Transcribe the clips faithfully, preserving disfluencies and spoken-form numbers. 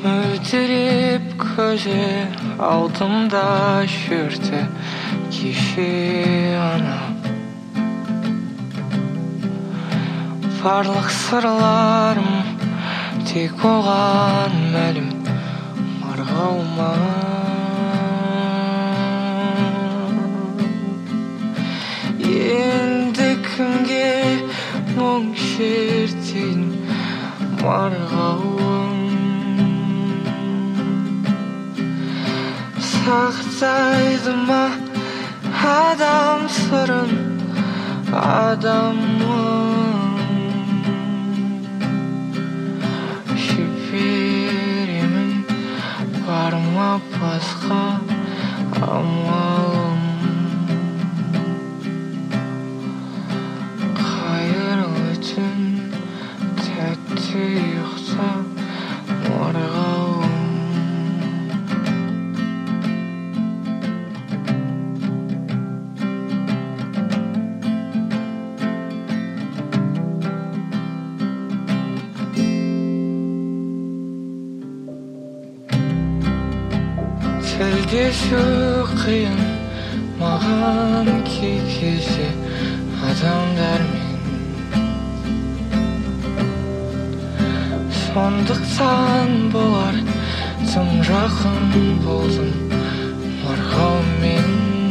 Мөлдіреп көзі алдымда жүрді кеше ана. Барлық сырларым тек оған мәлім, марғаума. Енді кімге мұң шертейін, марғауым. Сақтайды ма адам сырын, адамым. Жіберемін, бар ма басқа амалым. Қайырлы түн, тәтті ұйықта, марғауым. Тілдесу қиын маған кей кезде адамдармен. Сондықтан болар тым жақын болдым марғаумен.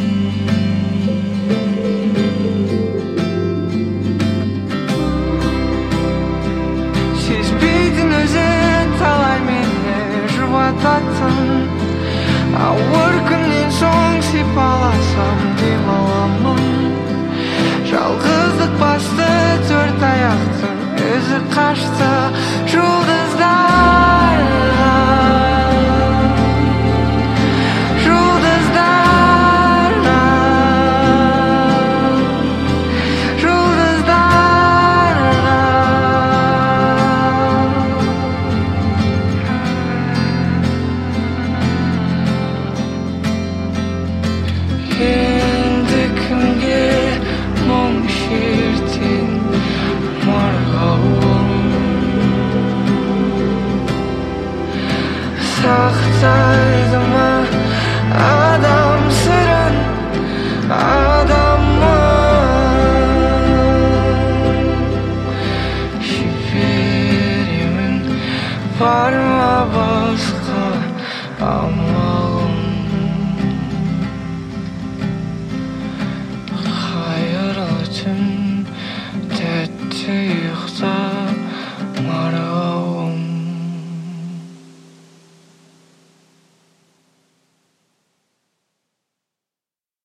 Сезбейтін өзі талай мені жұбататын, ауыр күннен соң сипаласам демаламын. Жалғыздық басты төрт аяқтың өзі қашты жұлдыздар. Жұлдыздар, жұлдыздар. Енді кімге мұң шертейін, марғауым. Сақтайды ма адам сырын, адамым. Жіберемін, бар ма басқа амалым. Қайырлы түн, тәтті ұйықта,